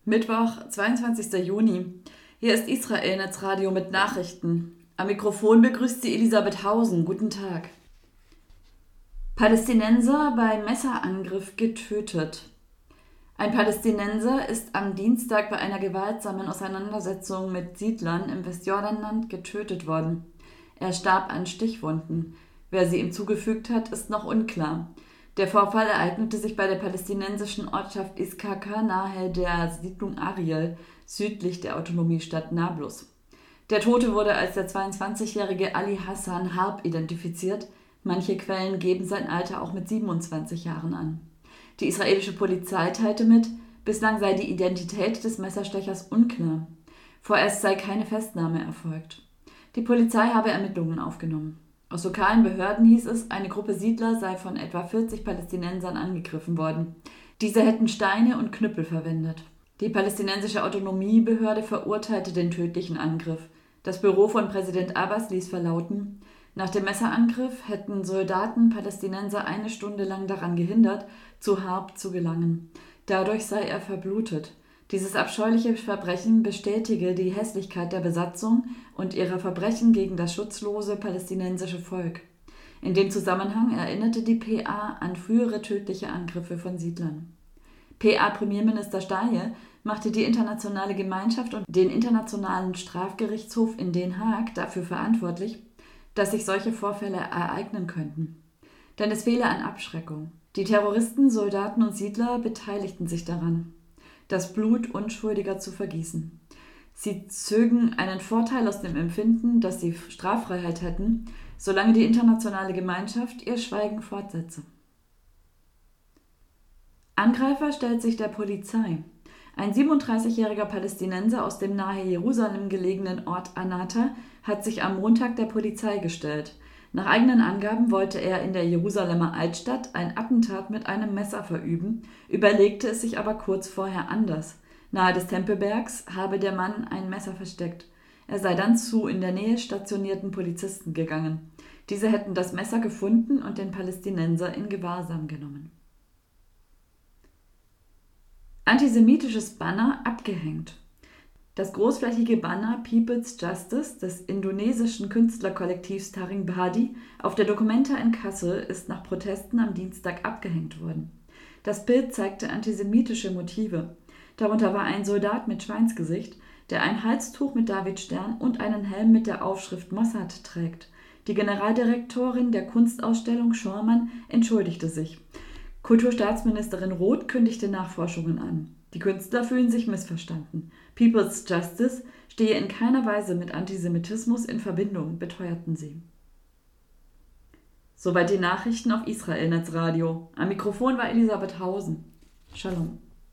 Mittwoch, 22. Juni. Hier ist Israel Netzradio mit Nachrichten. Am Mikrofon begrüßt sie Elisabeth Hausen. Guten Tag. Palästinenser bei Messerangriff getötet. Ein Palästinenser ist am Dienstag bei einer gewaltsamen Auseinandersetzung mit Siedlern im Westjordanland getötet worden. Er starb an Stichwunden. Wer sie ihm zugefügt hat, ist noch unklar. Der Vorfall ereignete sich bei der palästinensischen Ortschaft Iskaka nahe der Siedlung Ariel, südlich der Autonomiestadt Nablus. Der Tote wurde als der 22-jährige Ali Hassan Harb identifiziert. Manche Quellen geben sein Alter auch mit 27 Jahren an. Die israelische Polizei teilte mit, bislang sei die Identität des Messerstechers unklar. Vorerst sei keine Festnahme erfolgt. Die Polizei habe Ermittlungen aufgenommen. Aus lokalen Behörden hieß es, eine Gruppe Siedler sei von etwa 40 Palästinensern angegriffen worden. Diese hätten Steine und Knüppel verwendet. Die palästinensische Autonomiebehörde verurteilte den tödlichen Angriff. Das Büro von Präsident Abbas ließ verlauten, nach dem Messerangriff hätten Soldaten Palästinenser 1 Stunde lang daran gehindert, zu Harb zu gelangen. Dadurch sei er verblutet. Dieses abscheuliche Verbrechen bestätige die Hässlichkeit der Besatzung und ihrer Verbrechen gegen das schutzlose palästinensische Volk. In dem Zusammenhang erinnerte die PA an frühere tödliche Angriffe von Siedlern. PA-Premierminister Staje machte die internationale Gemeinschaft und den Internationalen Strafgerichtshof in Den Haag dafür verantwortlich, dass sich solche Vorfälle ereignen könnten. Denn es fehle an Abschreckung. Die Terroristen, Soldaten und Siedler beteiligten sich daran, das Blut Unschuldiger zu vergießen. Sie zögen einen Vorteil aus dem Empfinden, dass sie Straffreiheit hätten, solange die internationale Gemeinschaft ihr Schweigen fortsetze. Angreifer stellt sich der Polizei. Ein 37-jähriger Palästinenser aus dem nahe Jerusalem gelegenen Ort Anata hat sich am Montag der Polizei gestellt. Nach eigenen Angaben wollte er in der Jerusalemer Altstadt ein Attentat mit einem Messer verüben, überlegte es sich aber kurz vorher anders. Nahe des Tempelbergs habe der Mann ein Messer versteckt. Er sei dann zu in der Nähe stationierten Polizisten gegangen. Diese hätten das Messer gefunden und den Palästinenser in Gewahrsam genommen. Antisemitisches Banner abgehängt. Das großflächige Banner People's Justice des indonesischen Künstlerkollektivs Taring Bahdi auf der Documenta in Kassel ist nach Protesten am Dienstag abgehängt worden. Das Bild zeigte antisemitische Motive. Darunter war ein Soldat mit Schweinsgesicht, der ein Halstuch mit Davidstern und einen Helm mit der Aufschrift Mossad trägt. Die Generaldirektorin der Kunstausstellung Schormann entschuldigte sich. Kulturstaatsministerin Roth kündigte Nachforschungen an. Die Künstler fühlen sich missverstanden. People's Justice stehe in keiner Weise mit Antisemitismus in Verbindung, beteuerten sie. Soweit die Nachrichten auf Israel Netzradio. Am Mikrofon war Elisabeth Hausen. Shalom.